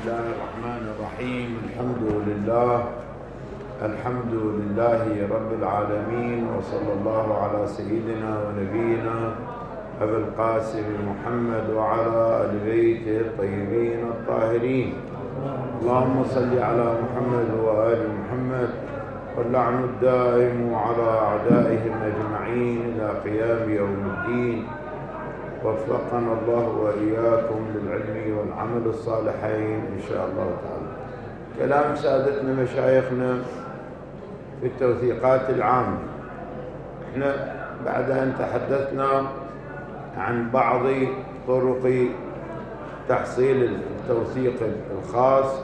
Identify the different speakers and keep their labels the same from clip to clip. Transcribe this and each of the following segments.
Speaker 1: الله الرحمن الرحيم. الحمد لله رب العالمين، وصلى الله على سيدنا ونبينا أبي القاسم محمد وعلى آل بيته الطيبين الطاهرين. اللهم صل على محمد وآل محمد، واللعن الدائم على أعدائهم أجمعين إلى قيام يوم الدين. وفقنا الله وإياكم للعلم والعمل الصالحين إن شاء الله تعالى. كلام سادتنا مشايخنا في التوثيقات العامة. احنا بعد أن تحدثنا عن بعض طرق تحصيل التوثيق الخاص،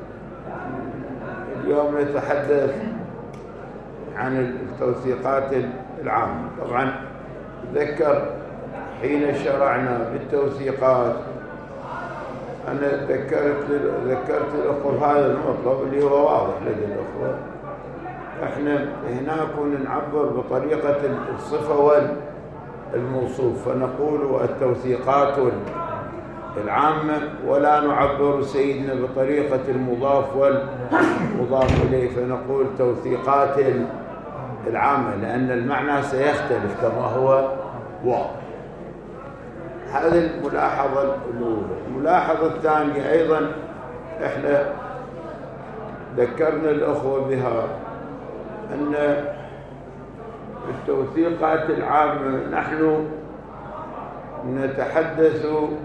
Speaker 1: اليوم نتحدث عن التوثيقات العامة. طبعا ذكر حين شرعنا بالتوثيقات أنا ذكرت الأخوة هذا المطلب اللي هو واضح لدى الأخوة. احنا هنا كنا نعبر بطريقة الصفة والموصوف، فنقول التوثيقات العامة، ولا نعبر سيدنا بطريقة المضاف والمضاف إليه، فنقول توثيقات العامة لأن المعنى سيختلف كما هو واضح. هذه الملاحظة الأولى. الملاحظة الثانية أيضا احنا ذكرنا الأخوة بها أن التوثيقات العامة نحن نتحدث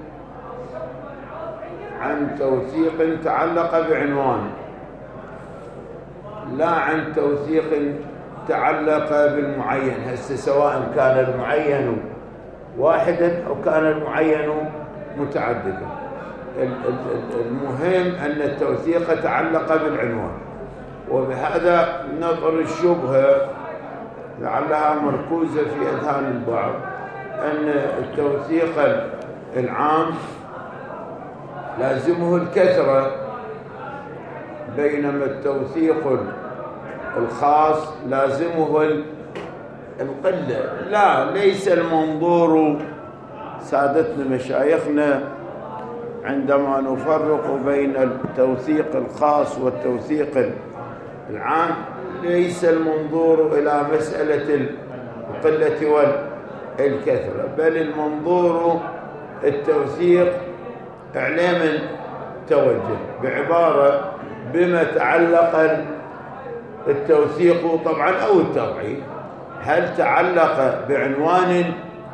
Speaker 1: عن توثيق تعلق بعنوان، لا عن توثيق تعلق بالمعين. هسه سواء كان المعين واحدا أو كان المعين متعددا، المهم أن التوثيق تعلق بالعنوان. وبهذا نظر الشبهة لعلها مركوزة في أذهان البعض أن التوثيق العام لازمه الكثرة، بينما التوثيق الخاص لازمه القلة. لا، ليس المنظور سادتنا مشايخنا عندما نفرق بين التوثيق الخاص والتوثيق العام، ليس المنظور إلى مسألة القلة والكثرة، بل المنظور التوثيق إعلام توجه. بعبارة، بما تعلق التوثيق طبعا أو التضعيف، هل تعلق بعنوان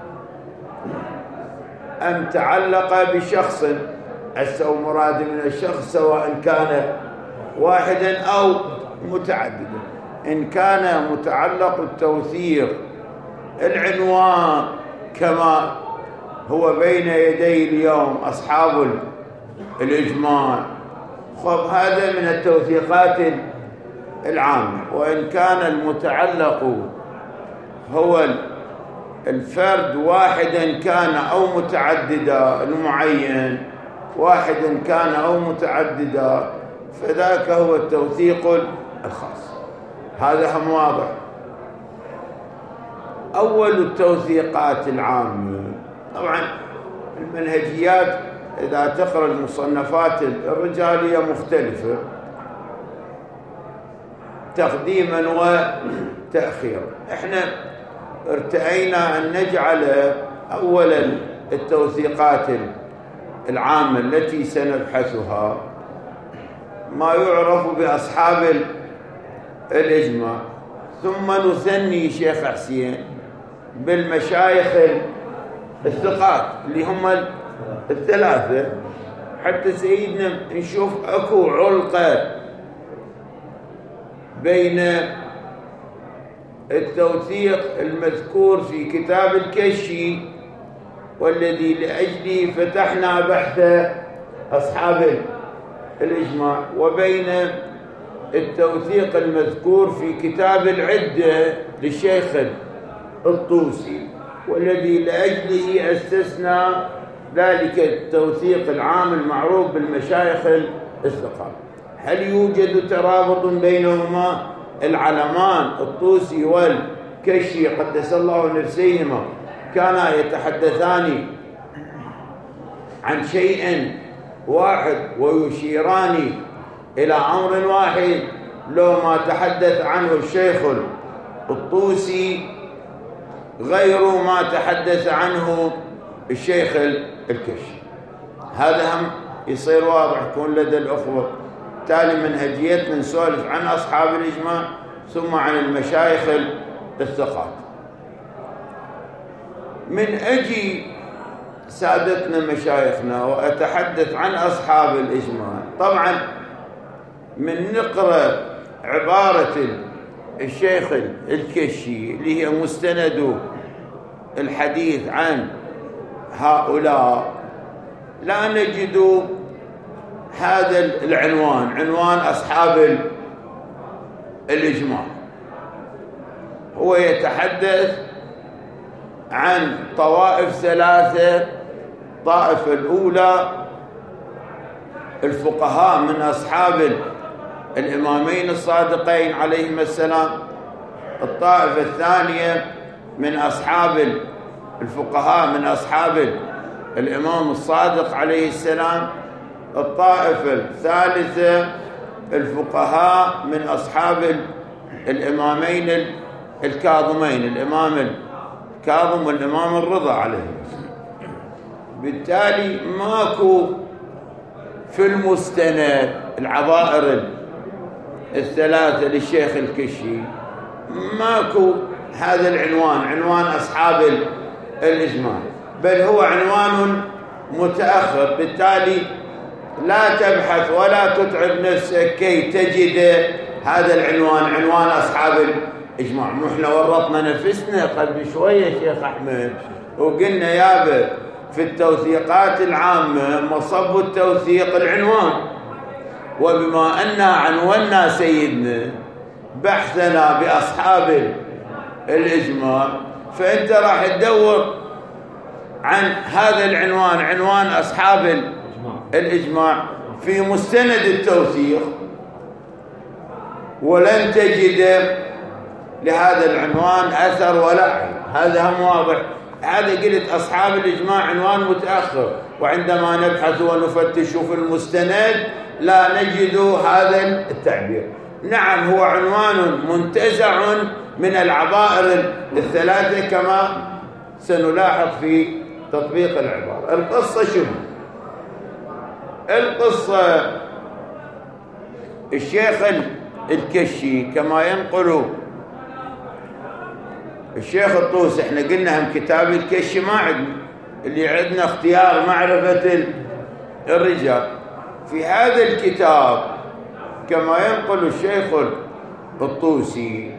Speaker 1: أم تعلق بشخص؟ أو مراد من الشخص سواء كان واحدا أو متعددا. إن كان متعلق التوثيق العنوان كما هو بين يدي اليوم أصحاب الإجماع، خب هذا من التوثيقات العامة. وإن كان المتعلق هو الفرد واحدا كان أو متعددا، المعين واحدا كان أو متعددا، فذاك هو التوثيق الخاص. هذا هم واضح. أول التوثيقات العامة، طبعا المنهجيات إذا تقرأ المصنفات الرجالية مختلفة تقديما وتأخيرا. احنا ارتأينا أن نجعل أولا التوثيقات العامة التي سنبحثها ما يعرف بأصحاب الإجماع، ثم نثني شيخ حسين بالمشايخ الثقات اللي هم الثلاثة، حتى سيدنا نشوف أكو علقة بين التوثيق المذكور في كتاب الكشي والذي لأجله فتحنا بحث أصحاب الإجماع، وبين التوثيق المذكور في كتاب العدة للشيخ الطوسي والذي لأجله استثنى ذلك التوثيق العام المعروف بالمشايخ الثقات. هل يوجد ترابط بينهما؟ العلمان الطوسي والكشي قدس الله نفسيهما كانا يتحدثان عن شيء واحد ويشيران إلى أمر واحد لو ما تحدث عنه الشيخ الطوسي غير ما تحدث عنه الشيخ الكشي. هذا هم يصير واضح يكون لدى الأخوة. تالي منهجيتنا نسولف عن أصحاب الإجماع ثم عن المشايخ الثقات. من أجي سادتنا مشايخنا وأتحدث عن أصحاب الإجماع، طبعا من نقرأ عبارة الشيخ الكشي اللي هي مستند الحديث عن هؤلاء لا نجد هذا العنوان، عنوان أصحاب الإجماع. هو يتحدث عن طوائف ثلاثة. الطائفة الأولى الفقهاء من أصحاب الإمامين الصادقين عليهما السلام. الطائفة الثانية من أصحاب الفقهاء من أصحاب الإمام الصادق عليه السلام. الطائفة الثالثة الفقهاء من أصحاب الإمامين الكاظمين، الإمام الكاظم والإمام الرضا عليه السلام. بالتالي ماكو في المستند العبائر الثلاثة للشيخ الكشي ماكو هذا العنوان، عنوان أصحاب الإجماع، بل هو عنوان متأخر. بالتالي لا تبحث ولا تتعب نفسك كي تجد هذا العنوان، عنوان أصحاب الإجماع. نحن ورطنا نفسنا قبل شوية شيخ أحمد وقلنا يابا في التوثيقات العامة مصب التوثيق العنوان، وبما أننا عنونا سيدنا بحثنا بأصحاب الإجماع فأنت راح تدور عن هذا العنوان، عنوان أصحاب الإجماع في مستند التوثيق، ولن تجد لهذا العنوان أثر ولا عين. هذا هم واضح. هذا قلت أصحاب الإجماع عنوان متأخر، وعندما نبحث ونفتش في المستند لا نجد هذا التعبير. نعم هو عنوان منتزع من العبائر الثلاثة كما سنلاحظ في تطبيق العبارة. القصة شنو؟ القصة الشيخ الكشي كما ينقل الشيخ الطوسي. احنا قلنا هم كتاب الكشي ما عندنا، اللي عندنا اختيار معرفة الرجال. في هذا الكتاب كما ينقل الشيخ الطوسي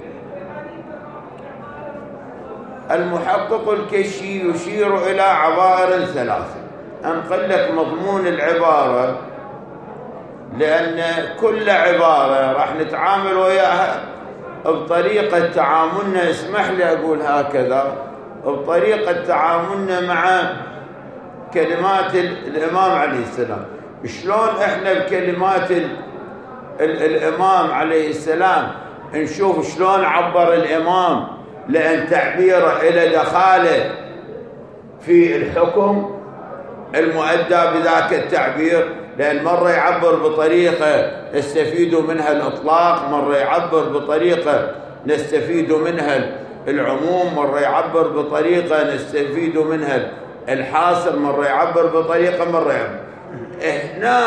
Speaker 1: المحقق الكشي يشير إلى عبائر ثلاثة. أنقل لك مضمون العبارة لأن كل عبارة راح نتعامل وياها بطريقة تعاملنا، اسمح لي أقول هكذا، بطريقة تعاملنا مع كلمات الإمام عليه السلام. شلون إحنا بكلمات الإمام عليه السلام نشوف شلون عبر الإمام، لأن تعبيره إلى دخاله في الحكم المؤدى بذاك التعبير، لأن مرة يعبر بطريقة نستفيد منها الإطلاق، مرة يعبر بطريقة نستفيد منها العموم، مرة يعبر بطريقة نستفيد منها الحاصر، مرة يعبر بطريقة مرة يعبر. هنا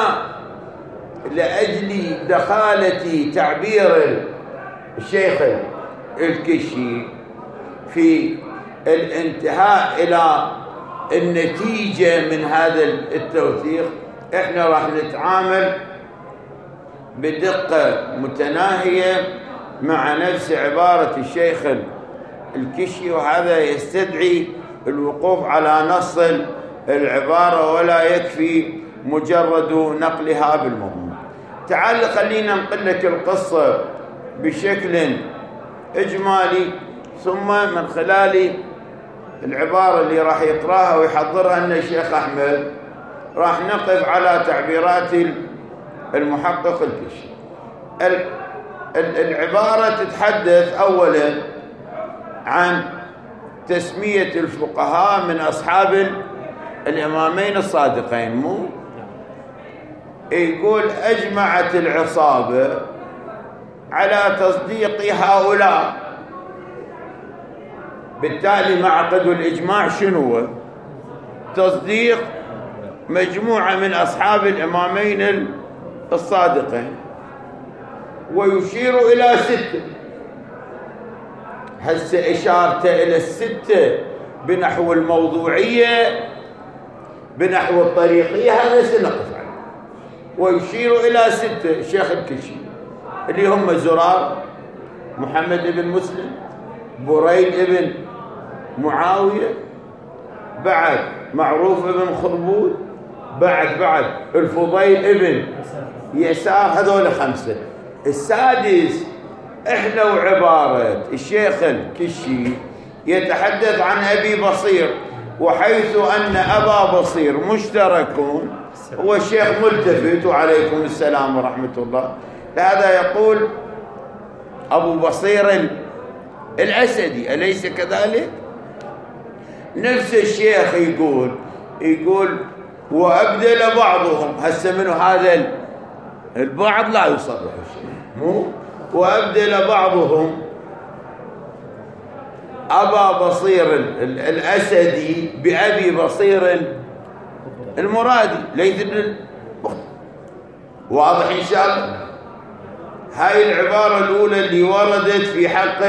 Speaker 1: لأجل دخالة تعبير الشيخ الكشي في الانتهاء إلى النتيجة من هذا التوثيق، احنا راح نتعامل بدقة متناهية مع نفس عبارة الشيخ الكشي، وهذا يستدعي الوقوف على نص العبارة ولا يكفي مجرد نقلها بالمضمون. تعال خلينا نقل لك القصة بشكل إجمالي، ثم من خلال العبارة اللي راح يقرأها ويحضرها لنا الشيخ أحمد راح نقف على تعبيرات المحقق الكشي. العبارة تتحدث أولا عن تسمية الفقهاء من أصحاب الإمامين الصادقين، مو يقول أجمعت العصابة على تصديق هؤلاء. بالتالي معقد الإجماع شنو؟ تصديق مجموعة من أصحاب الإمامين الصادقين، ويشير إلى 6. هسه إشارته إلى 6 بنحو الموضوعية بنحو الطريقية، هذا سنقف عليه. ويشير إلى 6 الشيخ الكشي اللي هم زرار، محمد بن مسلم، بريد بن معاوية، بعد معروف بن خربود، بعد الفضيل بن يسار. هذول 5. السادس احنا وعبارة الشيخ الكشي يتحدث عن أبي بصير، وحيث أن أبا بصير مشتركون هو الشيخ ملتفت وعليكم السلام ورحمة الله. لهذا يقول أبو بصير الأسدي، أليس كذلك؟ نفس الشيخ يقول وأبدل بعضهم. هسه منه هذا البعض لا يصرح الشيء، مو وأبدل بعضهم أبا بصير الأسدي بأبي بصير المرادي ليث بن واضح إن شاء الله. هاي العبارة الأولى اللي وردت في حق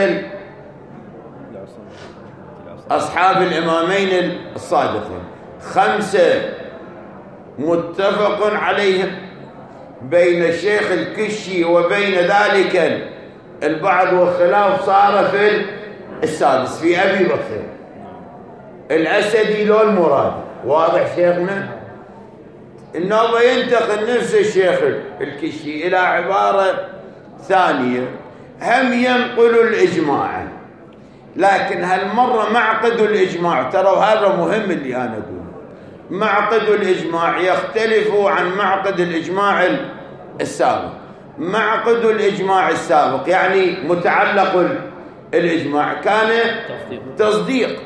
Speaker 1: أصحاب الإمامين الصادقين. 5 متفق عليهم بين الشيخ الكشي وبين ذلك البعض، والخلاف صار في السادس في أبي بصير الأسدي لو المراد. واضح شيخنا؟ النوبة ينتقل نفس الشيخ الكشي إلى عبارة ثانية، هم ينقل الإجماع، لكن هالمرة معقد الإجماع، ترى هذا مهم اللي أنا أقوله، معقد الإجماع يختلف عن معقد الإجماع السابق. معقد الإجماع السابق يعني متعلق الإجماع كان تصديق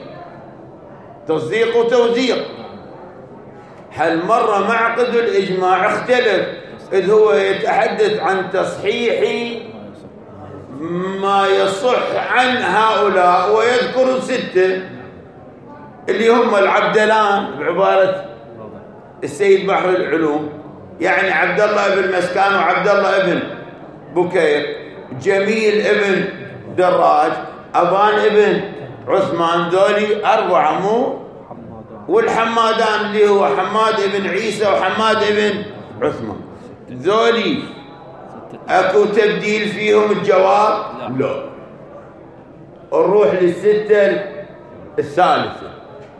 Speaker 1: وتوثيق. هالمرة معقد الإجماع اختلف، إذ هو يتحدث عن تصحيح ما يصح عن هؤلاء، ويذكر 6 اللي هم العبدلان بعبارة السيد بحر العلوم، يعني عبد الله بن مسكان وعبد الله بن بكير، جميل ابن دراج، أبان ابن عثمان، ذولي 4 مو، والحمادان اللي هو حماد ابن عيسى وحماد ابن عثمان، ذولي اكو تبديل فيهم الجواب؟ لا. نروح لل6 الثالثة.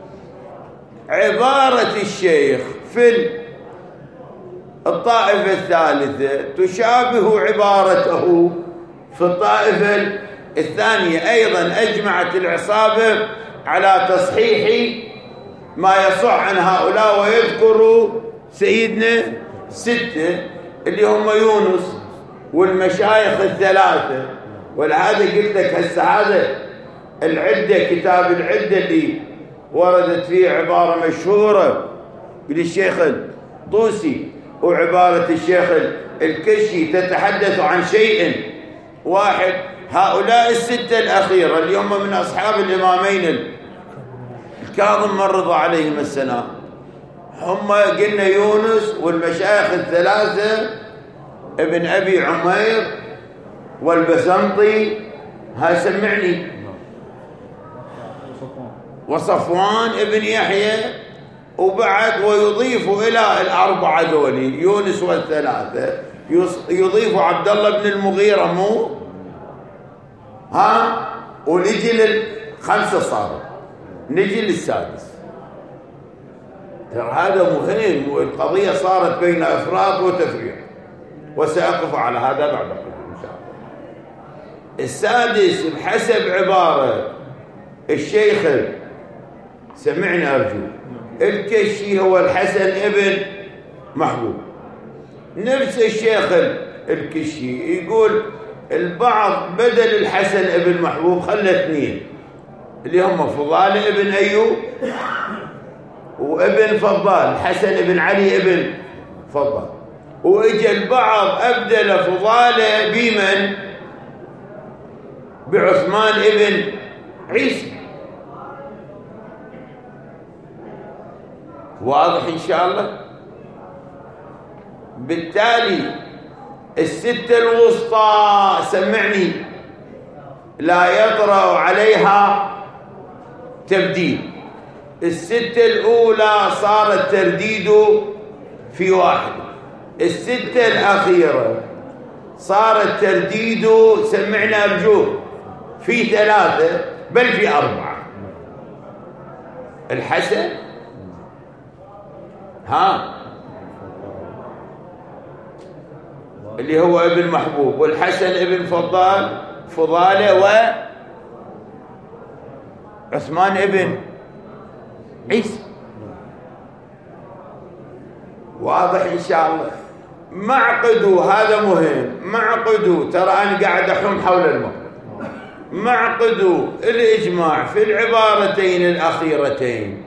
Speaker 1: عبارة الشيخ في الطائفة الثالثة تشابه عبارته في الطائفة الثانية. أيضا أجمعت العصابة على تصحيح ما يصح عن هؤلاء، ويذكر سيدنا 6 اللي هم يونس والمشايخ 3. ولهذا قلت لك هسه هذا العدة، كتاب العدة اللي وردت فيه عبارة مشهورة للشيخ الطوسي وعبارة الشيخ الكشي تتحدث عن شيء واحد. هؤلاء 6 الأخيرة اللي هم من أصحاب الإمامين الكاظم من رضا عليهم السلام، هم قلنا يونس والمشايخ 3 ابن أبي عمير والبسنطي، هاي سمعني، وصفوان ابن يحيى، وبعد ويضيف إلى 4 ذولي يونس وال3 يضيف عبد الله بن المغيرة، مو ها، ونجي 5 صاروا، نجي 6. ترى هذا مهم، والقضية صارت بين إفراط وتفريط، وسأقف على هذا بعد قليل إن شاء الله. 6 بحسب عبارة الشيخ، سمعني أرجو، الكشي هو الحسن ابن محبوب. نفس الشيخ الكشي يقول البعض بدل الحسن ابن محبوب خلى 2 اللي هم فضال ابن أيوب وابن فضال، حسن ابن علي ابن فضال. وإجا البعض أبدل فضاله بمن؟ بعثمان ابن عيسى. واضح إن شاء الله؟ بالتالي الستة الوسطى سمعني لا يطرأ عليها تبديل. الستة الأولى صار الترديد في واحد، الستة الأخيرة صار الترديد سمعنا أرجوه في ثلاثة بل في أربعة. الحسن اللي هو ابن محبوب، والحسن ابن فضالة، وعثمان ابن عيسى. واضح إن شاء الله؟ معقدوا، هذا مهم، معقدوا، ترى أنا قاعد أحوم حول الموضوع. معقدوا الإجماع في العبارتين الأخيرتين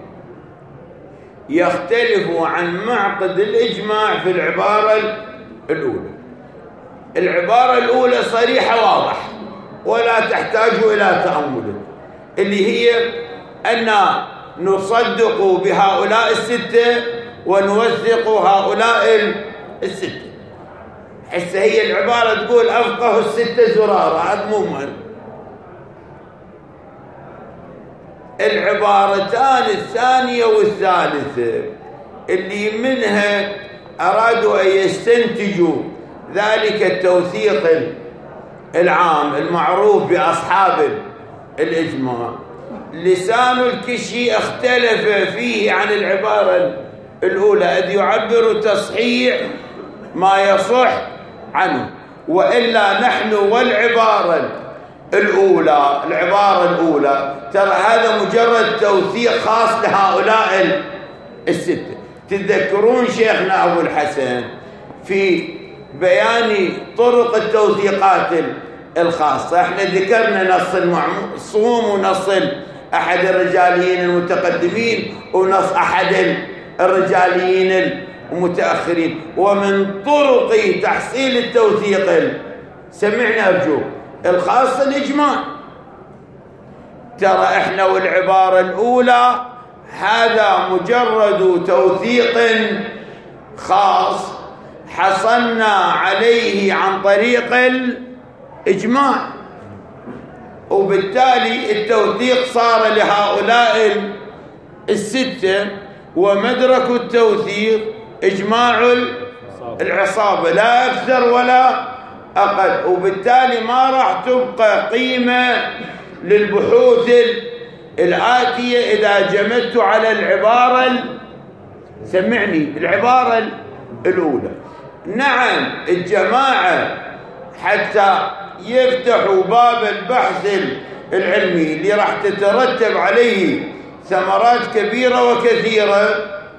Speaker 1: يختلف عن معقد الإجماع في العبارة الأولى. العبارة الأولى صريحة واضحة ولا تحتاج إلى تأمل، اللي هي أن نصدق بهؤلاء الستة ونوثق هؤلاء الستة. حتى هي العبارة تقول أفقه الستة زرارة، هذا مو مهم. العبارتان الثانية والثالثة اللي منها أرادوا أن يستنتجوا ذلك التوثيق العام المعروف بأصحاب الإجماع، لسان الكشي اختلف فيه عن العبارة الأولى، إذ يعبر تصحيح ما يصح عنه، وإلا نحن والعبارة الأولى ترى هذا مجرد توثيق خاص لهؤلاء الستة. تتذكرون شيخنا أبو الحسن في بيان طرق التوثيقات الخاصة، احنا ذكرنا نص المعصوم ونص أحد الرجاليين المتقدمين ونص أحد الرجاليين المتأخرين، ومن طرق تحصيل التوثيق سمعنا أرجوك الخاصة الإجماع. ترى احنا والعبارة الأولى هذا مجرد توثيق خاص حصلنا عليه عن طريق الإجماع، وبالتالي التوثيق صار لهؤلاء الستة، ومدرك التوثيق إجماع العصابة لا أكثر ولا أقل، وبالتالي ما راح تبقى قيمة للبحوث الآتية إذا جمدت على العبارة سمعني العبارة الأولى. نعم الجماعة حتى يفتحوا باب البحث العلمي اللي راح تترتب عليه ثمرات كبيرة وكثيرة،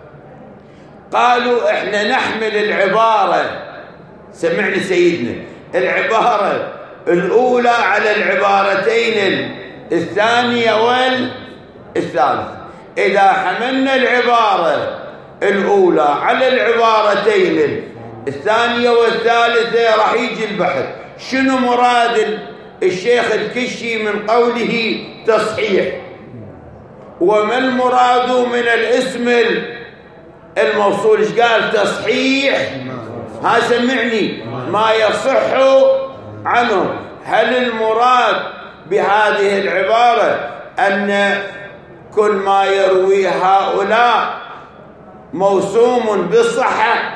Speaker 1: قالوا احنا نحمل العبارة سمعني سيدنا العبارة الأولى على العبارتين الثانية والثالثة. إذا حملنا العبارة الأولى على العبارتين الثانية والثالثة راح يجي البحث شنو مراد الشيخ الكشي من قوله تصحيح، وما المراد من الاسم الموصول. ايش قال؟ تصحيح. ها سمعني ما يصح عنه. هل المراد بهذه العبارة أن كل ما يروي هؤلاء موسوم بالصحة،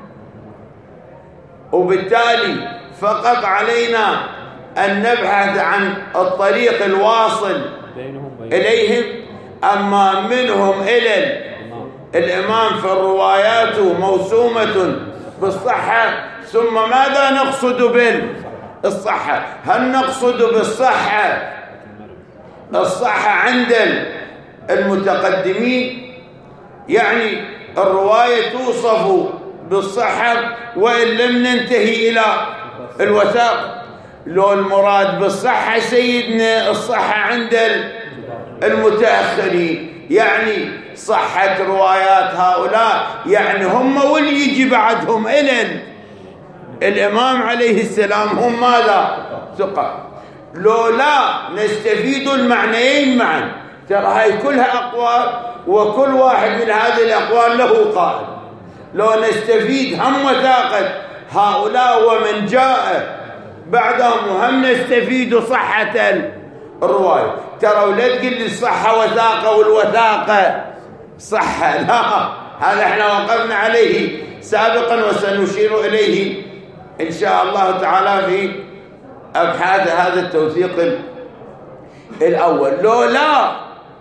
Speaker 1: وبالتالي فقط علينا أن نبحث عن الطريق الواصل إليهم، أما منهم إلى الإمام فالروايات موسومة بالصحة؟ ثم ماذا نقصد بالصحة؟ هل نقصد بالصحة الصحة عند المتقدمين، يعني الرواية توصف بالصحة وإن لم ننتهي إلى الوثاق؟ لو المراد بالصحة سيدنا الصحة عند المتأخرين، يعني صحة روايات هؤلاء، يعني هم واللي يجي بعدهم إلى الإمام عليه السلام هم ماذا؟ ثقة. لو لا نستفيد المعنيين معا، ترى هاي كلها أقوال وكل واحد من هذه الأقوال له قائل. لو نستفيد هم وثاقة هؤلاء ومن جاء بعدهم، وهم نستفيد صحة الرواية. ترى ولا تقل لي الصحة وثاقة والوثاقة صحة، لا، هذا احنا وقفنا عليه سابقا وسنشير إليه إن شاء الله تعالى في أبحاث هذا التوثيق الأول. لو لا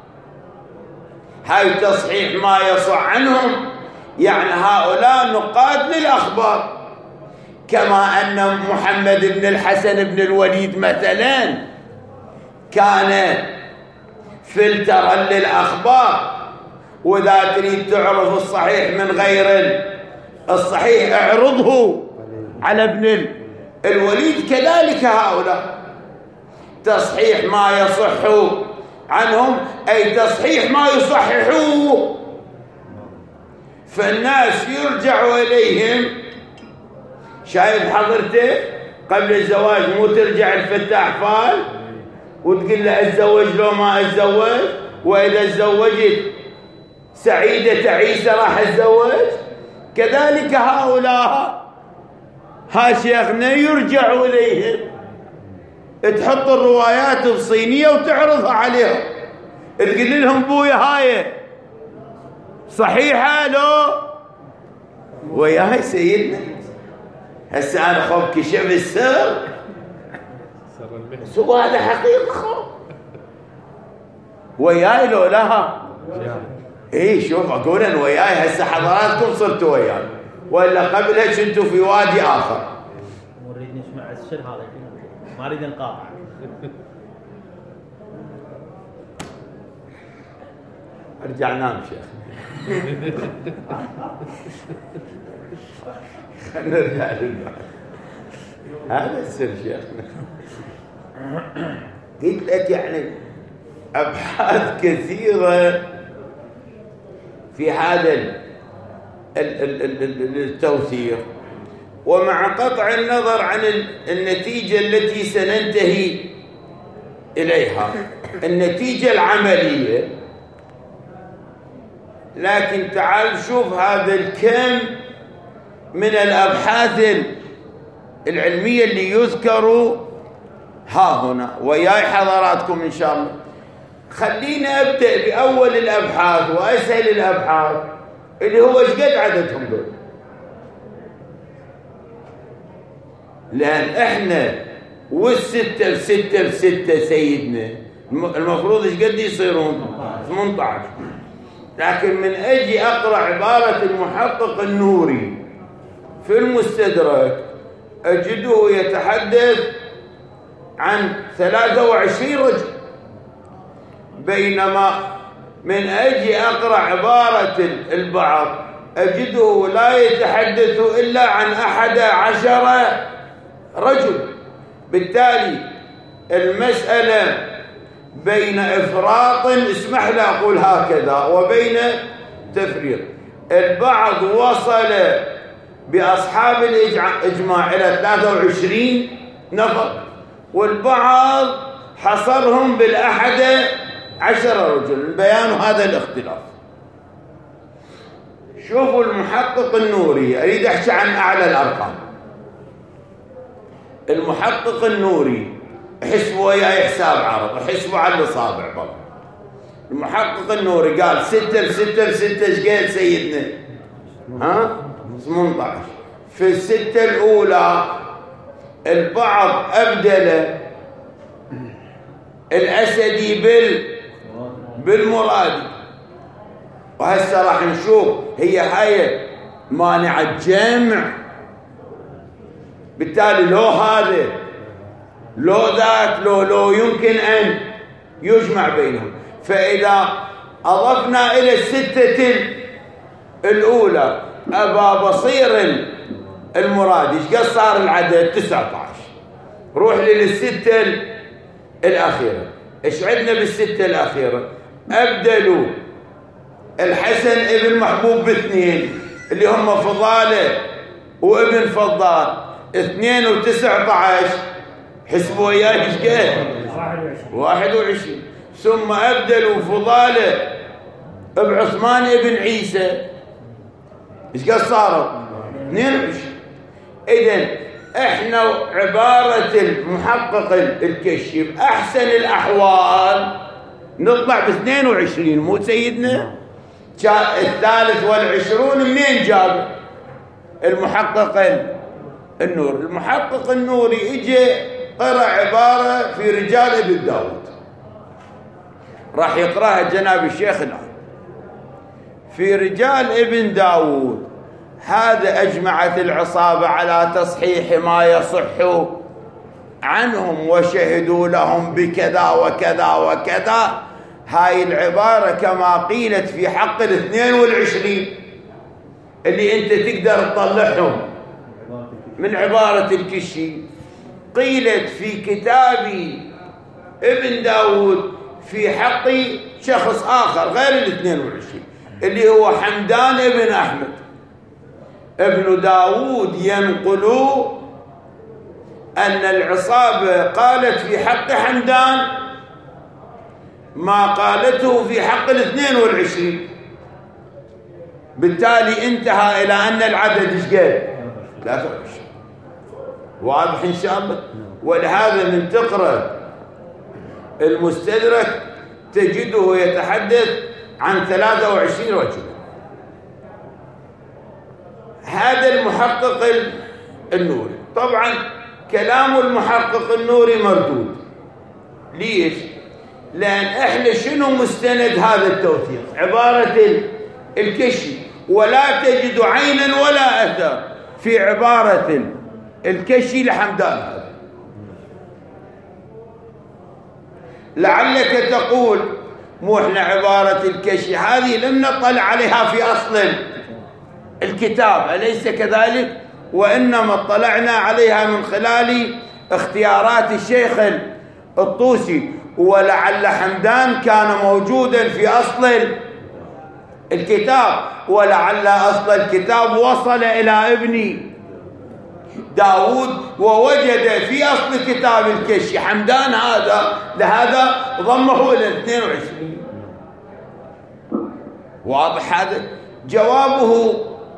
Speaker 1: هاي تصحيح ما يصح عنهم، يعني هؤلاء نقاد للأخبار، كما أن محمد بن الحسن بن الوليد مثلا كان فلترا للأخبار، وإذا تريد تعرف الصحيح من غير الصحيح اعرضه على ابن الوليد. كذلك هؤلاء تصحيح ما يصح عنهم، أي تصحيح ما يصححوه، فالناس يرجع إليهم. شايف حضرته قبل الزواج مو ترجع الفتاح فال وتقول له اتزوج لو ما اتزوج، وإذا اتزوجت سعيدة تعيسى راح اتزوج. كذلك هؤلاء شيخنا يرجع إليهم، تحط الروايات بصينية وتعرضها عليهم، تقول لهم بويا هاي صحيحة لو وياي سيدنا. هسه أنا خب كشف السر سو هذا حقيقة خب وياي لو لها. ايه شوف اقول انا وياي، هسه حضراتكم صرتوا وياي ولا قبلها كنتوا في وادي آخر.
Speaker 2: نريد نسمع السر هذا، ما نريد نقاطع.
Speaker 1: ارجع نام شيخ. خلينا نرجع للبحث. هذا السر شيخنا. قلت لك يعني أبحاث كثيرة في هذا التوثيق، ومع قطع النظر عن النتيجة التي سننتهي إليها، النتيجة العملية، لكن تعال شوف هذا الكم من الأبحاث العلمية اللي يذكروا ها هنا وياي حضراتكم إن شاء الله. خلينا أبدأ بأول الأبحاث وأسهل الأبحاث اللي هو إيش قد عددهم دول، لأن إحنا والستة بستة بستة سيدنا المفروض إيش قد يصيرون 18. لكن من أجي أقرأ عبارة المحقق النوري في المستدرك أجده يتحدث عن 23 رجل، بينما من أجي أقرأ عبارة البعض أجده لا يتحدث إلا عن 11 رجل. بالتالي المسألة بين إفراط، اسمح لي أقول هكذا، وبين تفريط. البعض وصل بأصحاب الإجماع إلى 23 نفر، والبعض حصرهم بال11 رجل. البيان هذا الاختلاف. شوفوا المحقق النوري، أريد أحكي عن أعلى الأرقام. المحقق النوري حسبوا وياي حساب عرض، حسبوا على الأصابع برضه. المحقق النوري قال 6 بستة بستة ايش قد سيدنا؟ 18. في الستة الأولى البعض أبدل الأسدي بالمرادي، وهسه راح نشوف هي هاي مانع الجمع. بالتالي لو هذا لو ذاك لو يمكن أن يجمع بينهم. فإذا أضفنا إلى الستة الأولى أبا بصير المرادي ايش قد صار العدد؟ 19. روح للستة الأخيرة، ايش عندنا بالستة الأخيرة؟ أبدلوا الحسن ابن محبوب باثنين اللي هم فضالة وابن فضال 2 و19 حسبوا وياي ايش قد 21 ثم أبدلوا فضالة بعثمان ابن عيسى ايش قد صاروا 22. إذن احنا عبارة المحقق الكشي بأحسن الأحوال نطلع ب22 مو سيدنا 23 منين جاب المحقق النور؟ المحقق النوري اجى قرأ عبارة في رجال ابن داود راح يقرأها جناب الشيخ الآن. في رجال ابن داود هذا أجمعت العصابة على تصحيح ما يصح عنهم وشهدوا لهم بكذا وكذا وكذا. هاي العبارة كما قيلت في حق 22 اللي انت تقدر تطلعهم من عبارة الكشي، قيلت في كتاب ابن داود في حق شخص آخر غير 22 اللي هو حمدان ابن أحمد. ابن داود ينقل أن العصابة قالت في حق حمدان ما قالته في حق 22، بالتالي انتهى إلى أن العدد ايش قال 23. واضح إن شاء الله. ولهذا من تقرأ المستدرك تجده يتحدث عن 23 رجل. هذا المحقق النوري طبعا كلام المحقق النوري مردود. ليش؟ لأن احنا شنو مستند هذا التوثيق؟ عبارة الكشي، ولا تجد عينا ولا أثر في عبارة الكشي لحمدان هذا. لعلك تقول مو احنا عبارة الكشي هذه لم نطلع عليها في أصل الكتاب، أليس كذلك؟ وإنما اطلعنا عليها من خلال اختيارات الشيخ الطوسي، ولعل حمدان كان موجودا في أصل الكتاب، ولعل أصل الكتاب وصل إلى ابن داود ووجد في أصل كتاب الكشي حمدان هذا، لهذا ضمه إلى 22. واضح هذا؟ جوابه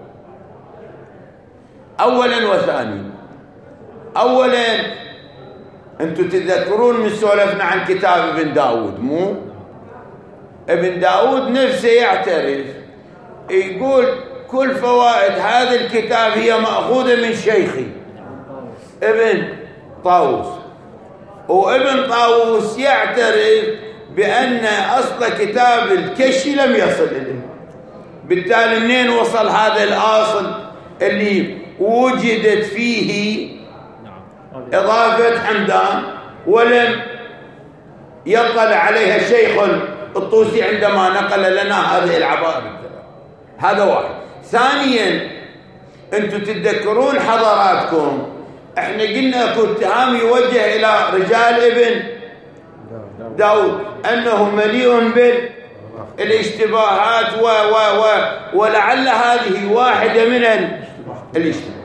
Speaker 1: أولا وثانيا. أولا أنتم تذكرون من سولفنا عن كتاب ابن داود، مو ابن داود نفسه يعترف يقول كل فوائد هذا الكتاب هي مأخوذة من شيخي ابن طاووس، وابن طاووس يعترف بأن أصل كتاب الكشي لم يصل إليه. بالتالي منين وصل هذا الأصل اللي وجدت فيه إضافة حمدان ولم يطلع عليها الشيخ الطوسي عندما نقل لنا هذه العبارة؟ هذا واحد. ثانيا أنتم تتذكرون حضراتكم احنا قلنا اكو اتهام يوجه الى رجال ابن داود انه مليء بالاشتباهات ولعل هذه واحدة من الاشتباهات.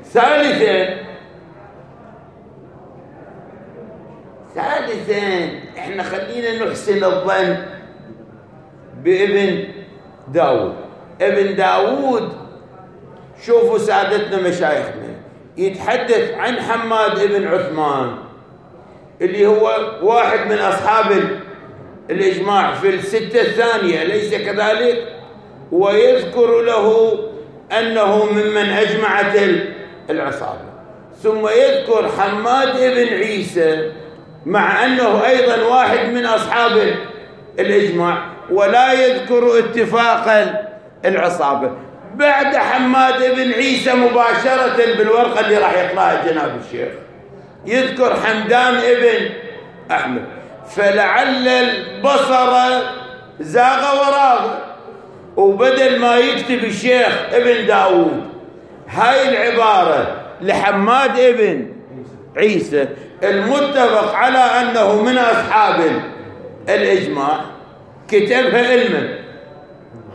Speaker 1: ثالثا احنا خلينا نحسن الظن بابن داود. ابن داود شوفوا سادتنا مشايخنا يتحدث عن حماد ابن عثمان اللي هو واحد من أصحاب الإجماع في الستة الثانية، ليس كذلك؟ ويذكر له أنه ممن أجمعت العصابة. ثم يذكر حماد ابن عيسى مع أنه أيضا واحد من أصحاب الإجماع، ولا يذكر اتفاق العصابة. بعد حماد ابن عيسى مباشرة بالورقة اللي راح يقرأها جناب الشيخ يذكر حمدان ابن أحمد. فلعل البصر زاغ وراغ، وبدل ما يكتب الشيخ ابن داود هاي العبارة لحماد ابن عيسى المتفق على أنه من أصحاب الإجماع كتبها علما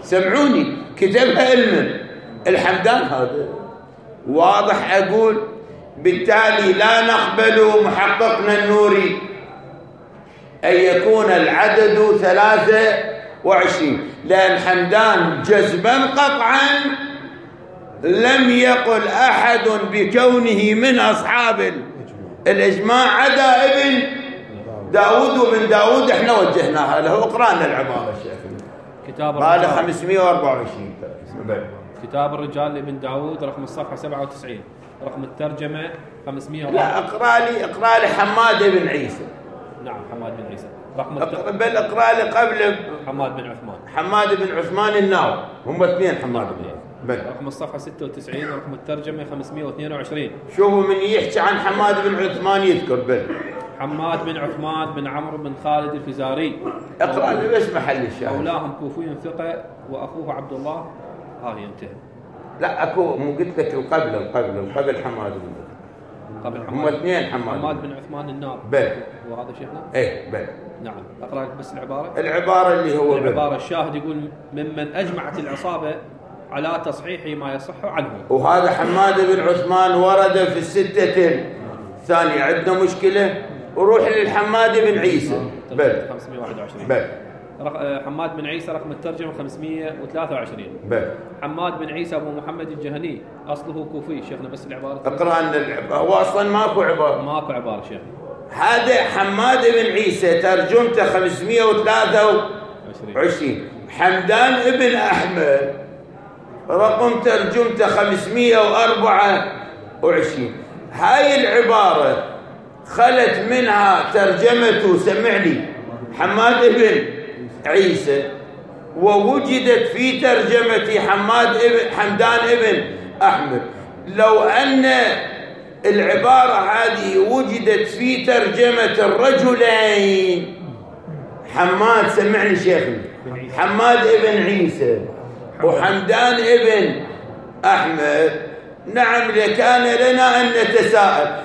Speaker 1: سمعوني كتبها الحمدان هذا واضح. أقول بالتالي لا نقبل محققنا النوري أن يكون العدد 23 لأن حمدان جزما قطعا لم يقل أحد بكونه من أصحاب الإجماع عدا ابن داود، وابن داود احنا وجهناها له. اقرانا العبارة الشيخ.
Speaker 3: كتاب
Speaker 1: قال 524.
Speaker 3: كتاب الرجال لابن داود رقم الصفحة 97 رقم الترجمة 500.
Speaker 1: لا اقرا لي حماد بن عيسى.
Speaker 3: نعم حماد بن عيسى
Speaker 1: بل اقرا لي قبل
Speaker 3: حماد بن عثمان.
Speaker 1: حماد بن عثمان الناوي، هم اثنين حماد بن
Speaker 3: رقم الصفحة 96 رقم الترجمة 522.
Speaker 1: شوفوا من يحكي عن حماد بن عثمان يذكر
Speaker 3: حماد بن عثمان بن عمرو بن خالد الفزاري.
Speaker 1: اقرا لي بس محل الشاهد.
Speaker 3: مولاهم كوفي ثقة وأخوه عبد الله. ينتهي.
Speaker 1: لا اكو مو قلت لك القبل حماد بن
Speaker 3: قبل
Speaker 1: هم اثنين
Speaker 3: حماد بن عثمان النار. وهذا شيخنا؟
Speaker 1: ايه
Speaker 3: نعم. اقرا لك بس العبارة
Speaker 1: اللي هو
Speaker 3: العبارة الشاهد يقول ممن أجمعت العصابة على تصحيح ما يصح عنه.
Speaker 1: وهذا حماد بن عثمان ورد في الستة الثانية. عندنا مشكلة وروح للحماد بن عيسى
Speaker 3: 521. حماد بن عيسى رقم الترجمة 523. حماد بن عيسى أبو محمد الجهني أصله كوفي. شيخنا بس العبارة اقرأ
Speaker 1: لنا العبارة. هو أصلا ماكو عبارة
Speaker 3: شيخ.
Speaker 1: هذا حماد بن عيسى ترجمته 523. حمدان ابن أحمد رقم ترجمته 524. هاي العبارة خلت منها ترجمته سمعني حماد بن عيسى، ووجدت في ترجمة حمدان ابن أحمد. لو أن العبارة هذه وجدت في ترجمة الرجلين حماد، سمعني شيخنا، حماد ابن عيسى وحمدان ابن أحمد، نعم لكان لنا أن نتساءل.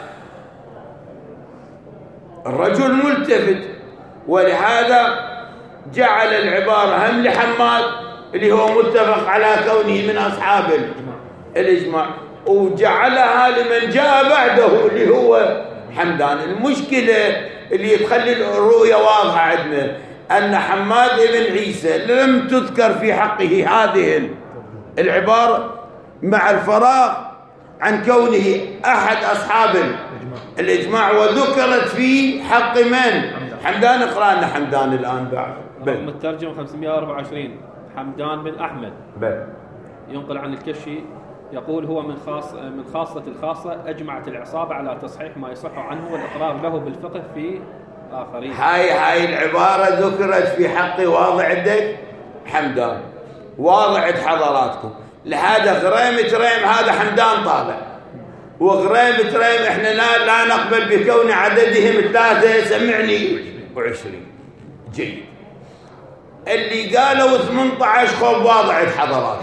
Speaker 1: الرجل ملتفت، ولهذا جعل العبارة هم لحماد اللي هو متفق على كونه من أصحاب الإجماع، وجعلها لمن جاء بعده اللي هو حمدان. المشكلة اللي تخلي الرؤية واضحة عندنا أن حماد بن عيسى لم تذكر في حقه هذه العبارة مع الفراغ عن كونه أحد أصحاب الإجماع، وذكرت في حق من؟ حمدان. اقرأ لنا حمدان الآن بعد.
Speaker 3: رقم الترجمة 524. حمدان بن أحمد ينقل عن الكشي يقول هو من خاصة الخاصة أجمعت العصابة على تصحيح ما يصح عنه والإقرار له بالفقه في آخرين.
Speaker 1: هاي العبارة ذكرت في حقي، واضح عندك حمدان، واضح عند حضراتكم. لهذا غريم تريم هذا حمدان طالع، وغريم تريم احنا لا نقبل بكون عددهم 3 سمعني 20. جيد. اللي قالوا 18 خب واضح عند حضراتكم،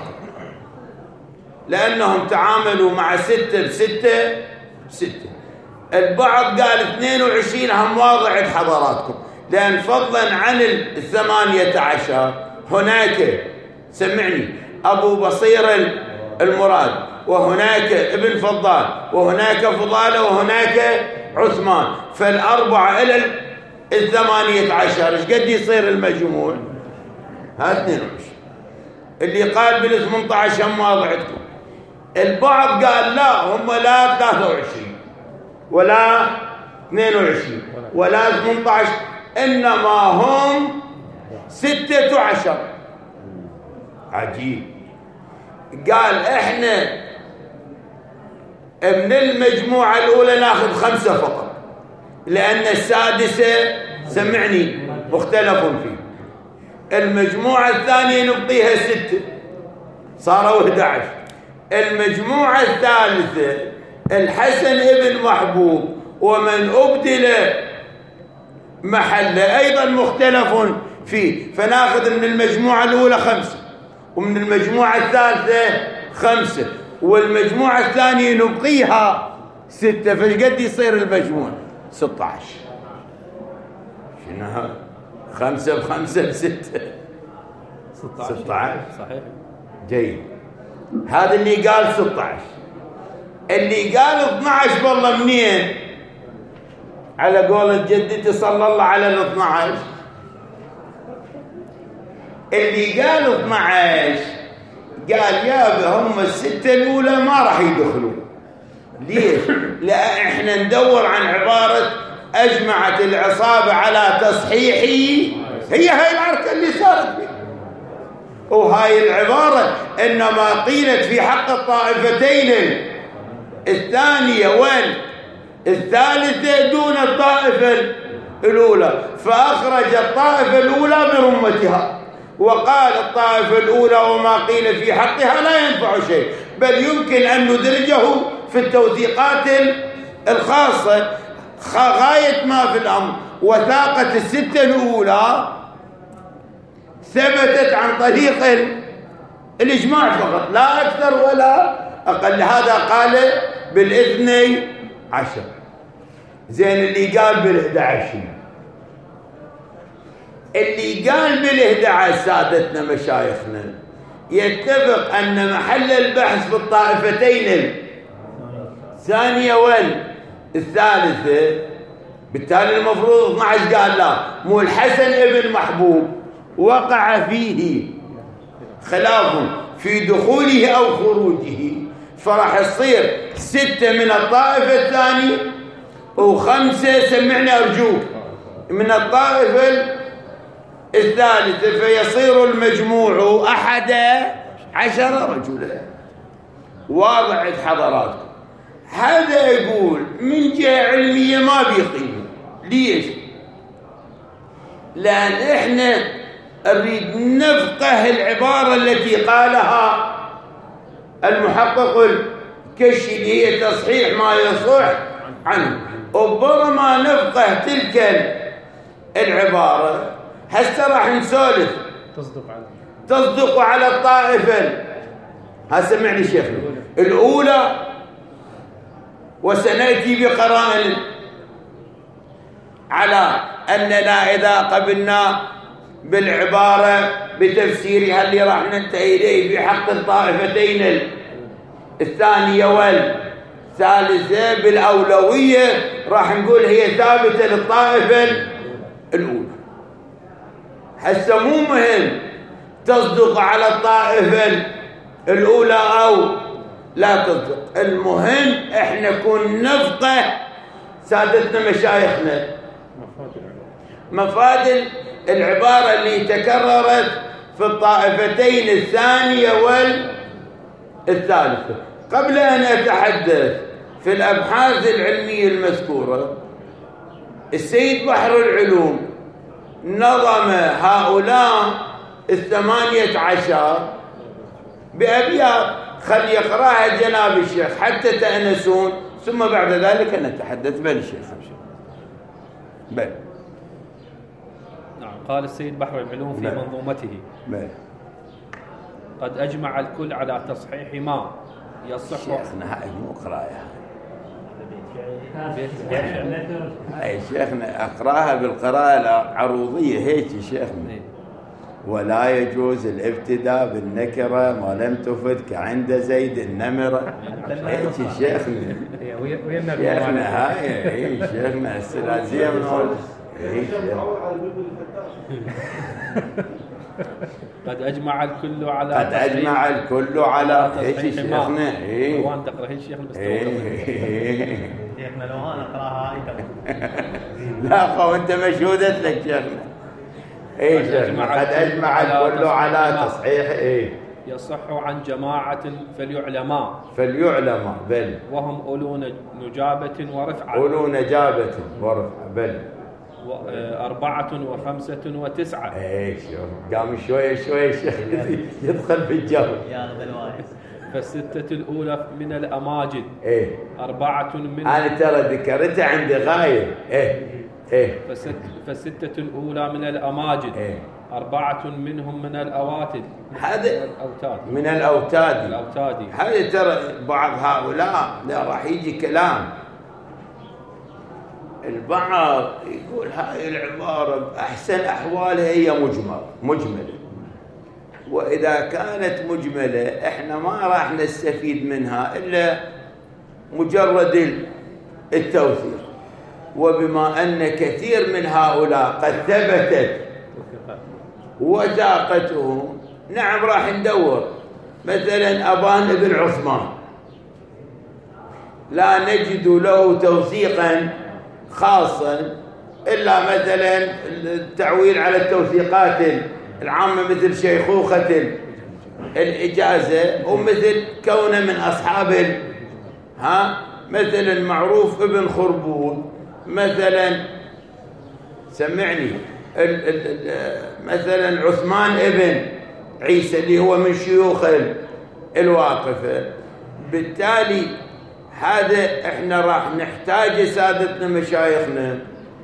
Speaker 1: لأنهم تعاملوا مع 6 ب6. البعض قال 22 هم واضح عند حضراتكم، لأن فضلا عن 18 هناك سمعني أبو بصير المراد، وهناك ابن فضال، وهناك فضالة، وهناك عثمان. فالأربعة إلى 18 ايش قد يصير المجموع؟ 22. اللي قال بال18 هم واضح عندكم. البعض قال لا، هم لا 23 ولا 22 ولا 18، إنما هم 16. عجيب. قال احنا من المجموعة الأولى ناخذ 5 فقط، لأن السادسة سمعني مختلف فيه. المجموعة الثانية نبقيها 6 صاروا 11. المجموعة الثالثة الحسن ابن محبوب ومن أبدل محله أيضا مختلف فيه، فناخذ من المجموعة الأولى 5، ومن المجموعة الثالثة 5، والمجموعة الثانية نبقيها 6. فقد يصير المجموع 16. شنو 5 ب5 ب6 16
Speaker 3: صحيح.
Speaker 1: جيد. هذا اللي قال 16. اللي قال 12 والله منين؟ على قول جدتي صلى الله على ال 12. اللي قال 12 قال يا هم الستة الأولى ما راح يدخلون. ليش؟ لا احنا ندور عن عبارة أجمعت العصابة على تصحيحه، هي هاي العركة اللي صارت فيه. وهاي العبارة إنما قيلت في حق الطائفتين الثانية والثالثة دون الطائفة الأولى، فأخرج الطائفة الأولى برمتها وقال الطائفة الأولى وما قيل في حقها لا ينفع شيء، بل يمكن أن ندرجه في التوثيقات الخاصة. غاية ما في الأمر وثاقة الستة الأولى ثبتت عن طريق الإجماع فقط لا أكثر ولا أقل. هذا قال بالإثني عشر. زين اللي قال بال11 اللي قال بال11 سادتنا مشايخنا يتفق أن محل البحث في الطائفتين الثانية والثالثة، بالتالي المفروض 12 قال لا، مو الحسن ابن محبوب وقع فيه خلاف في دخوله أو خروجه، فراح يصير 6 من الطائفة الثانية و5 سمعني أرجوك من الطائفة الثالثة، فيصير المجموع 11 رجلا. واضح حضراتكم؟ هذا يقول من جهة علمية ما بيقيم. ليش؟ لأن إحنا نريد نفقه العبارة التي قالها المحقق الكشي اللي هي تصحيح ما يصح عنه، وبرما نفقه تلك العبارة هسه راح نسولف تصدق على الطائفة. سمعني شيخنا الأولى، وسنأتي بقرائن على أننا إذا قبلنا بالعبارة بتفسيرها اللي راح ننتهي إليه في حق الطائفتين الثانية والثالثة بالأولوية راح نقول هي ثابتة للطائفة الأولى. هسه مو مهم تصدق على الطائفة الأولى أو لا تصدق، المهم احنا كون نفقه سادتنا مشايخنا مفاد العبارة اللي تكررت في الطائفتين الثانية والثالثة. قبل أن أتحدث في الأبحاث العلمية المذكورة، السيد بحر العلوم نظم هؤلاء 18 بأبيات، خل يقرأها جناب الشيخ حتى تأنسون، ثم بعد ذلك نتحدث. بل الشيخ بل
Speaker 3: نعم. قال السيد بحر العلوم في منظومته
Speaker 1: بل
Speaker 3: قد أجمع الكل على تصحيح ما يصح.
Speaker 1: شيخنا هاي مو قراءة، أي شيخنا أقرأها بالقراءة العروضية هيك شيخنا. ولا يجوز الابتداء بالنكرة ما لم تفد كعند زيد النمرة. هيك شيخنا شيخنا هاي شيخنا السلازية من
Speaker 3: قد أجمع الكل على
Speaker 1: هيك شيخنا.
Speaker 3: هو أنت تقرأ هيك شيخنا بس
Speaker 2: شيخنا لو أنا أقرأها
Speaker 1: لا خو أنت مشهودت لك شيخنا. شيخنا قد أجمع الكل على تصحيح
Speaker 3: يصح عن جماعة فليعلما
Speaker 1: بل
Speaker 3: وهم أولو نجابة ورفعة
Speaker 1: بل
Speaker 3: 4 و5 و9.
Speaker 1: شوف قام شوية شيخ يدخل في الجو.
Speaker 2: يا بالوايس.
Speaker 3: فالستة الأولى من الأماجد 4 من
Speaker 1: أنا ترى ذكرتها عندي غاية.
Speaker 3: فالستة الأولى من الأماجد 4 منهم من الأواتد.
Speaker 1: هذا
Speaker 3: الأوتاد
Speaker 1: من الأوتاد. هذا ترى بعض هؤلاء لا راح يجي كلام البعض يقول هاي العبارة بأحسن أحوالها هي مجملة. وإذا كانت مجملة إحنا ما راح نستفيد منها إلا مجرد التوثيق، وبما أن كثير من هؤلاء قد ثبتت وثاقتهم، نعم راح ندور. مثلا أبان بن عثمان لا نجد له توثيقا خاصا إلا مثلا التعويل على التوثيقات العامة مثل شيخوخة الإجازة، ومثل كونه من أصحاب مثل المعروف ابن خربود، مثلا سمعني مثلا عثمان ابن عيسى اللي هو من شيوخ الواقفة. بالتالي هذا احنا راح نحتاج سادتنا مشايخنا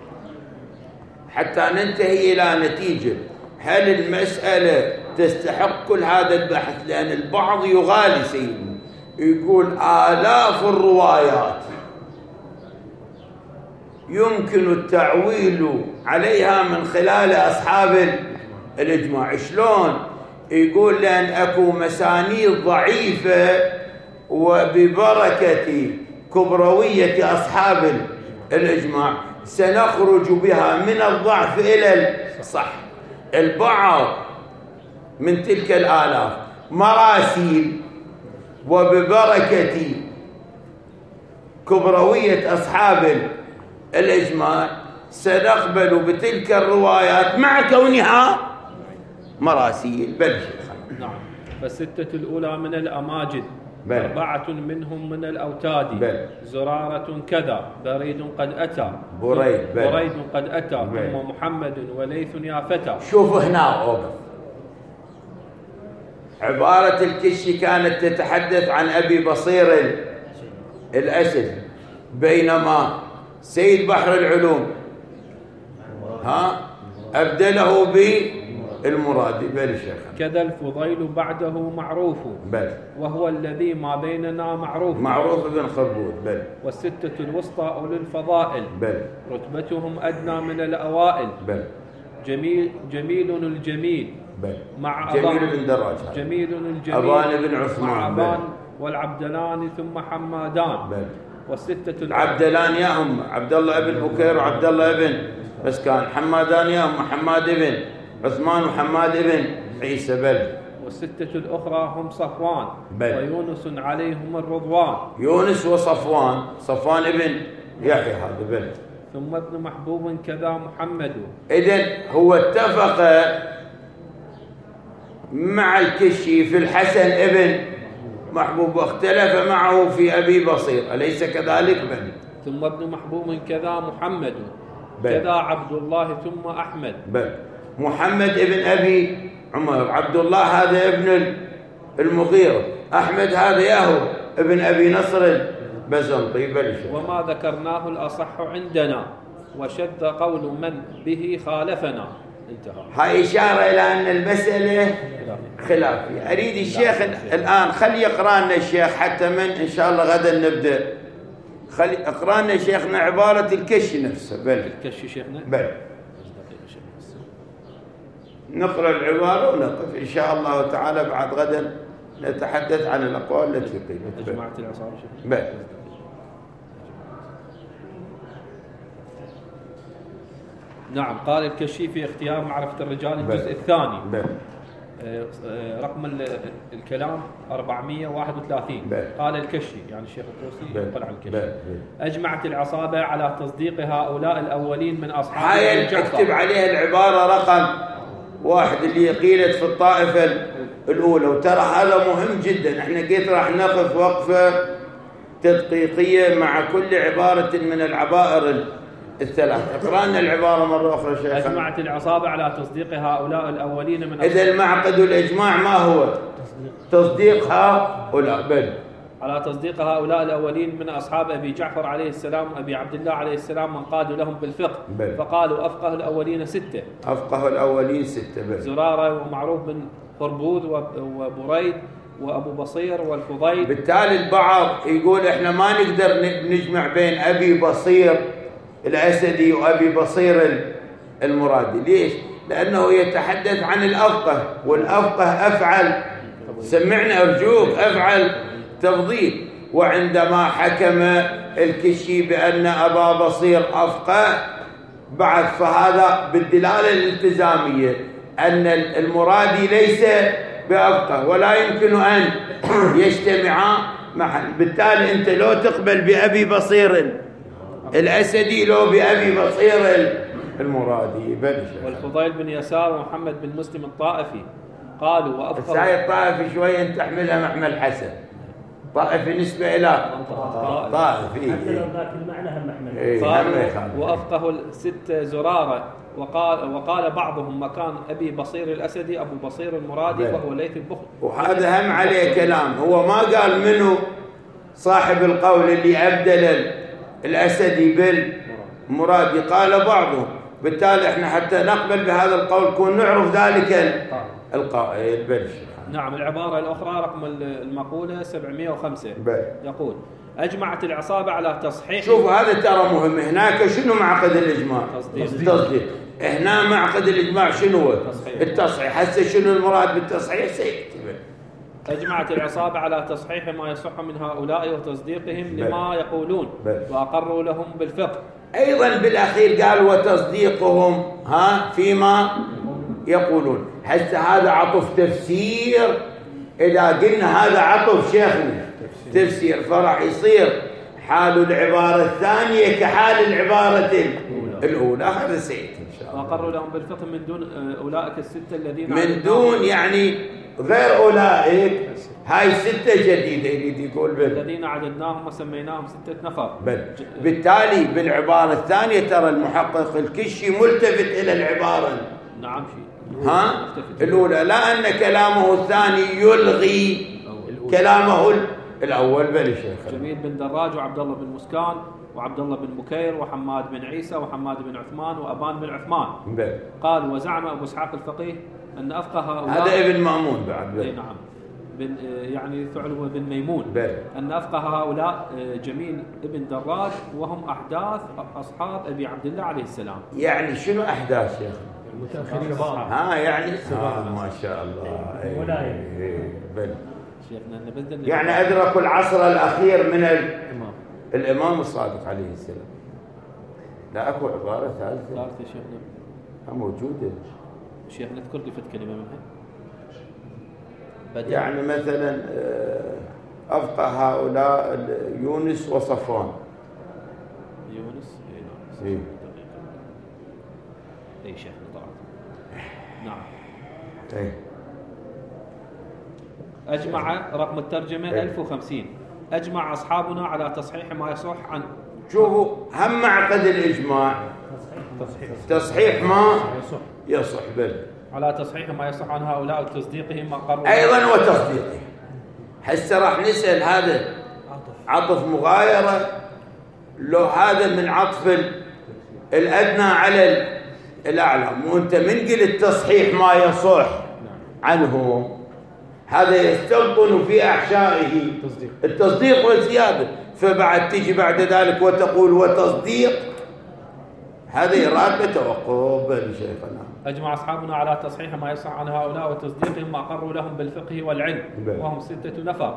Speaker 1: حتى ننتهي إلى نتيجة هل المسألة تستحق كل هذا البحث، لأن البعض يغالي سيدنا يقول آلاف الروايات يمكن التعويل عليها من خلال أصحاب الإجماع. شلون؟ يقول لأن أكو مسانيد ضعيفة وببركة كبروية أصحاب الإجماع سنخرج بها من الضعف إلى الصح. البعض من تلك الآلاف مراسيل وببركة كبروية أصحاب الإجماع سنقبل بتلك الروايات مع كونها مراسيل. بل
Speaker 3: نعم. فالستة الأولى من الأماجد، 4 منهم من الأوتاد، زرارة كذا، بريد قد أتى، بريد قد أتى، ثم محمد وليث يا فتى.
Speaker 1: شوفوا هنا أوقف. عبارة الكشي كانت تتحدث عن أبي بصير الأسد، بينما سيد بحر العلوم أبدله بالمرادي. بل شيخ
Speaker 3: كذا الفضيل بعده معروف،
Speaker 1: بل
Speaker 3: وهو الذي ما بيننا
Speaker 1: معروف بن خربود. بل
Speaker 3: والستة الوسطى أولي الفضائل،
Speaker 1: بل
Speaker 3: رتبتهم أدنى من الأوائل.
Speaker 1: بل
Speaker 3: جميل الجميل،
Speaker 1: بل
Speaker 3: مع
Speaker 1: جميل بن دراج،
Speaker 3: جميل الجميل،
Speaker 1: أبان بن عثمان،
Speaker 3: مع أبان والعبدلان ثم حمادان.
Speaker 1: بل
Speaker 3: والستة
Speaker 1: عبدلان يا هم عبد الله بن بكير وعبد الله بن مسكان، حمادان يا هم حماد بن عثمان وحماد بن عيسى. بل
Speaker 3: والستة الأخرى هم صفوان
Speaker 1: ويونس
Speaker 3: عليهم الرضوان،
Speaker 1: يونس صفوان بن يحيى هذا. بل
Speaker 3: ثم ابن محبوب كذا محمد.
Speaker 1: إذن هو اتفق مع الكشي في الحسن ابن محبوب واختلف معه في أبي بصير، أليس كذلك؟ بل
Speaker 3: ثم ابن محبوب كذا محمد، كذا عبد الله ثم أحمد.
Speaker 1: بل محمد ابن أبي عمر، عبد الله هذا ابن المغيرة، أحمد هذا ياهو ابن أبي نصر البزنطي. بل
Speaker 3: وما ذكرناه الأصح عندنا، وشد قول من به خالفنا. انتهى.
Speaker 1: هاي إشارة إلى أن المسألة خلافية. أريد الشيخ الآن خلي يقرأ لنا الشيخ حتى من إن شاء الله غدا نبدأ. خلي اقرأ لنا شيخنا عبارة الكشي نفسه. بل
Speaker 3: الكشي شيخنا.
Speaker 1: بل نقرأ العبارة ونقف إن شاء الله تعالى. بعد غدا نتحدث عن الأقوال التي قيلت.
Speaker 3: أجمعت العصابة شيخنا.
Speaker 1: بل
Speaker 3: نعم. قال الكشي في اختيار معرفة الرجال الجزء الثاني، رقم الكلام 431. قال الكشي يعني الشيخ الطوسي يقول عن الكشي: أجمعت العصابة على تصديق هؤلاء الأولين من أصحاب
Speaker 1: هاي اكتب عليها العبارة رقم 1 اللي قيلت في الطائفة الأولى. وترى هذا مهم جدا. احنا قلت راح نقف وقفة تدقيقية مع كل عبارة من العبائر الثلاث. اقرأ لنا العبارة مرة أخرى شيخ.
Speaker 3: أجمعت العصابة على تصديق هؤلاء الأولين من
Speaker 1: إذا المعقد الإجماع ما هو؟ تصديق هؤلاء. بل
Speaker 3: على تصديق هؤلاء الأولين من أصحاب أبي جعفر عليه السلام وأبي عبد الله عليه السلام، من قادوا لهم بالفقه. فقالوا أفقه الأولين 6.
Speaker 1: أفقه الأولين 6. بل
Speaker 3: زرارة ومعروف بن خربود وبريد وأبو بصير والفضيل.
Speaker 1: بالتالي البعض يقول إحنا ما نقدر نجمع بين أبي بصير الأسدي وأبي بصير المرادي. ليش؟ لأنه يتحدث عن الأفقه، والأفقه أفعل، سمعنا أرجوك، أفعل تفضيل. وعندما حكم الكشي بأن أبا بصير أفقه بعد، فهذا بالدلالة الالتزامية أن المرادي ليس بأفقه ولا يمكن أن يجتمعا معا. بالتالي أنت لو تقبل بأبي بصير الأسدي لو بأبي بصير المرادي.
Speaker 3: والفضيل بن يسار ومحمد بن مسلم الطائفي قالوا وأفقه.
Speaker 1: هاي الطائفي شوية أنت تحملها محمل حسن، طائفي نسبة إلى طائفي
Speaker 4: حتى لو ذاك المعنى هم محمل.
Speaker 3: وأفقه الست زرارة وقال بعضهم مكان أبي بصير الأسدي أبو بصير المرادي وهو ليث البخت.
Speaker 1: وهذا هم عليه كلام، هو ما قال منه صاحب القول اللي أبدل الأسدي بالمرادي، قال بعضهم. بالتالي احنا حتى نقبل بهذا القول كون نعرف ذلك القائل. بل
Speaker 3: نعم. العبارة الأخرى رقم المقولة 705 يقول أجمعت العصابة على تصحيح.
Speaker 1: شوف هذا ترى مهم. هناك شنو معقد الإجماع؟ تصديق. هنا معقد الإجماع شنو؟ التصحيح. هسه شنو المراد بالتصحيح سيكتب.
Speaker 3: أجمعت العصابة على تصحيح ما يصح من هؤلاء وتصديقهم لما يقولون وأقروا لهم بالفقه.
Speaker 1: أيضا بالأخير قال وتصديقهم فيما يقولون. هسه هذا عطف تفسير. إذا قلنا هذا عطف شيخنا تفسير، فراح يصير حال العبارة الثانية كحال العبارة الأولى. هذا سيأتي إن شاء الله.
Speaker 3: وأقروا لهم بالفقه من دون أولئك الستة الذين
Speaker 1: من دون يعني غير أولئك. هاي ستة جديدة يريد يقول
Speaker 3: الذين عددناهم وسميناهم 6 نفر.
Speaker 1: بالتالي بالعبارة الثانية ترى المحقق الكشي ملتفت إلى العبارة.
Speaker 3: نعم شيء.
Speaker 1: الأولى، لا أن كلامه الثاني يلغي كلامه الأول. بل شيخ
Speaker 3: جميل بن دراج وعبد الله بن مسكان وعبد الله بن بكير وحماد بن عيسى وحماد بن عثمان وأبان بن عثمان. قال وزعم أبو إسحاق الفقيه أن أفقه هؤلاء.
Speaker 1: هذا ابن مأمون بعد.
Speaker 3: نعم. يعني ثعلبة بن ميمون. أن أفقه هؤلاء جميل ابن دراج وهم أحداث أصحاب أبي عبد الله عليه السلام.
Speaker 1: يعني شنو أحداث شيخ؟
Speaker 4: المتأخرين.
Speaker 1: يعني ما شاء الله. بل يعني أدركوا العصر الأخير من الإمام الصادق عليه السلام. لا أكو عبارة ثالثة
Speaker 3: شيخنا
Speaker 1: موجودة.
Speaker 3: شيخنا اذكر لي فت كلمة منها.
Speaker 1: يعني مثلا أفقه هؤلاء يونس وصفوان.
Speaker 3: يونس اي شيخنا طبعا. نعم. أجمع رقم الترجمة 1050 أجمع أصحابنا على تصحيح ما يصح عن.
Speaker 1: شوفوا هم معقد الإجماع تصحيح ما يصح
Speaker 3: على تصحيح ما يصح عن هؤلاء وتصديقهم ما قرروا
Speaker 1: أيضا وتصديقهم. هسه راح نسأل هذا عطف مغايرة لو هذا من عطف الأدنى على الأعلى. وأنت من قلت تصحيح ما يصح عنه هذا يستوطن في أحشائه التصديق والزيادة، فبعد تيجي بعد ذلك وتقول وتصديق، هذا يراد توقف. شيخنا
Speaker 3: أجمع أصحابنا على تصحيح ما يصح عن هؤلاء وتصديقهم ما أقروا لهم بالفقه والعلم وهم 6 نفر.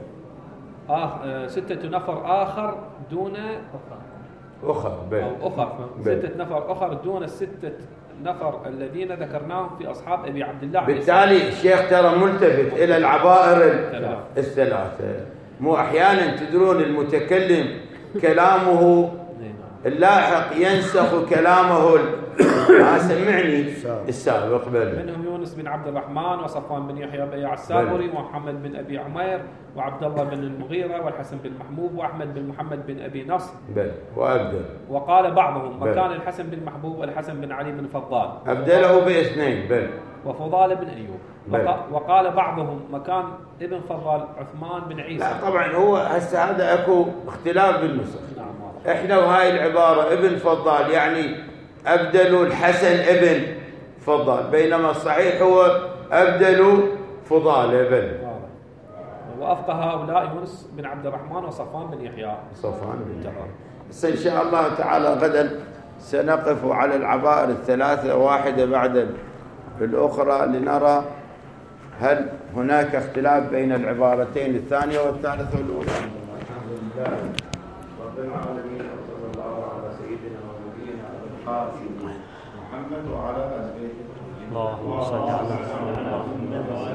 Speaker 3: 6 نفر آخر دون
Speaker 1: أخر
Speaker 3: 6 نفر آخر دون 6 نفر الذين ذكرناهم في أصحاب أبي عبد الله.
Speaker 1: بالتالي الشيخ ترى ملتفت إلى العبائر الثلاثة. مو أحيانا تدرون المتكلم كلامه اللاحق ينسخ كلامه سمعني السابق.
Speaker 3: منهم يونس بن عبد الرحمن وصفوان بن يحيى بن السابري ومحمد بن أبي عمير وعبد الله بن المغيرة والحسن بن محبوب وأحمد بن محمد بن أبي نصر. وقال بعضهم مكان الحسن بن محبوب الحسن بن علي بن فضال
Speaker 1: أبدله باثنين
Speaker 3: وفضال بن أيوب. وقال بعضهم مكان ابن فضال عثمان بن عيسى.
Speaker 1: لا طبعا هو هسه هذا اكو اختلاف بالنسخ. احنا وهاي العبارة ابن فضال يعني أبدلوا الحسن ابن فضال، بينما الصحيح هو أبدلوا فضال ابن.
Speaker 3: وأفقه هؤلاء يونس بن عبد الرحمن وصفوان بن يحيى.
Speaker 1: صفوان بن يحيى. بس إن شاء الله تعالى غدا سنقف على العبائر الثلاثة واحدة بعد الأخرى لنرى هل هناك اختلاف بين العبارتين الثانية والثالثة والأولى. الحمد لله رب العالمين، وصلى الله على سيدنا ونبينا القاسم محمد وعلى آله.
Speaker 4: اللهم صل على محمد.